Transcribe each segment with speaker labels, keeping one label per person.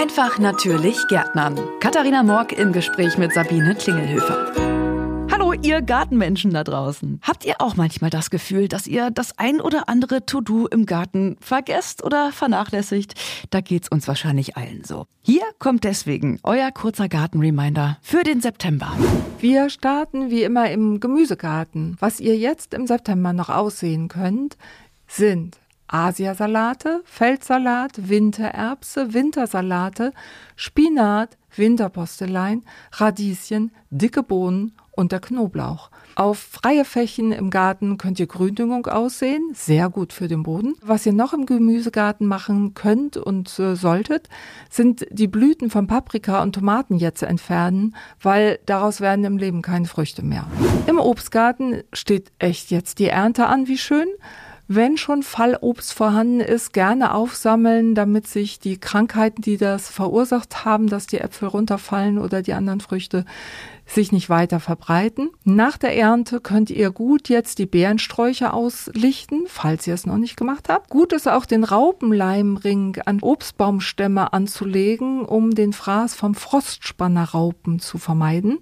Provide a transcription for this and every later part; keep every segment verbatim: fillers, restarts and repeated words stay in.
Speaker 1: Einfach natürlich Gärtnern. Katharina Morck im Gespräch mit Sabine Klingelhöfer. Hallo, ihr Gartenmenschen da draußen. Habt ihr auch manchmal das Gefühl, dass ihr das ein oder andere To-Do im Garten vergesst oder vernachlässigt? Da geht's uns wahrscheinlich allen so. Hier kommt deswegen euer kurzer Garten-Reminder für den September.
Speaker 2: Wir starten wie immer im Gemüsegarten. Was ihr jetzt im September noch aussehen könnt, sind Asiasalate, Feldsalat, Wintererbse, Wintersalate, Spinat, Winterpostelein, Radieschen, dicke Bohnen und der Knoblauch. Auf freie Flächen im Garten könnt ihr Gründüngung aussehen, sehr gut für den Boden. Was ihr noch im Gemüsegarten machen könnt und äh, solltet, sind die Blüten von Paprika und Tomaten jetzt entfernen, weil daraus werden im Leben keine Früchte mehr. Im Obstgarten steht echt jetzt die Ernte an, wie schön. Wenn schon Fallobst vorhanden ist, gerne aufsammeln, damit sich die Krankheiten, die das verursacht haben, dass die Äpfel runterfallen oder die anderen Früchte, sich nicht weiter verbreiten. Nach der Ernte könnt ihr gut jetzt die Beerensträucher auslichten, falls ihr es noch nicht gemacht habt. Gut ist auch den Raupenleimring an Obstbaumstämme anzulegen, um den Fraß vom Frostspannerraupen zu vermeiden.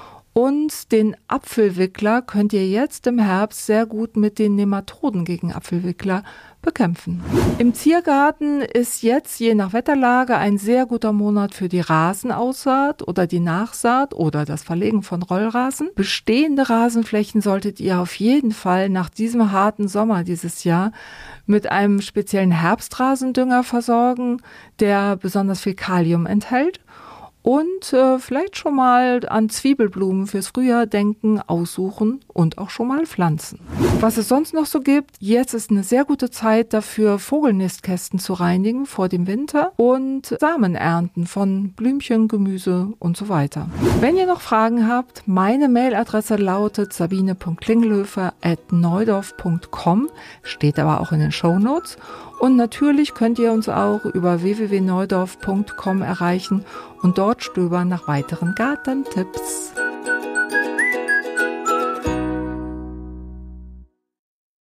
Speaker 2: Und den Apfelwickler könnt ihr jetzt im Herbst sehr gut mit den Nematoden gegen Apfelwickler bekämpfen. Im Ziergarten ist jetzt je nach Wetterlage ein sehr guter Monat für die Rasenaussaat oder die Nachsaat oder das Verlegen von Rollrasen. Bestehende Rasenflächen solltet ihr auf jeden Fall nach diesem harten Sommer dieses Jahr mit einem speziellen Herbstrasendünger versorgen, der besonders viel Kalium enthält. Und äh, vielleicht schon mal an Zwiebelblumen fürs Frühjahr denken, aussuchen und auch schon mal pflanzen. Was es sonst noch so gibt, jetzt ist eine sehr gute Zeit dafür, Vogelnistkästen zu reinigen vor dem Winter und Samen ernten von Blümchen, Gemüse und so weiter. Wenn ihr noch Fragen habt, meine Mailadresse lautet sabine punkt klingelhöfer at neudorf punkt com, steht aber auch in den Shownotes. Und natürlich könnt ihr uns auch über w w w punkt neudorf punkt com erreichen und dort stöbern nach weiteren Gartentipps.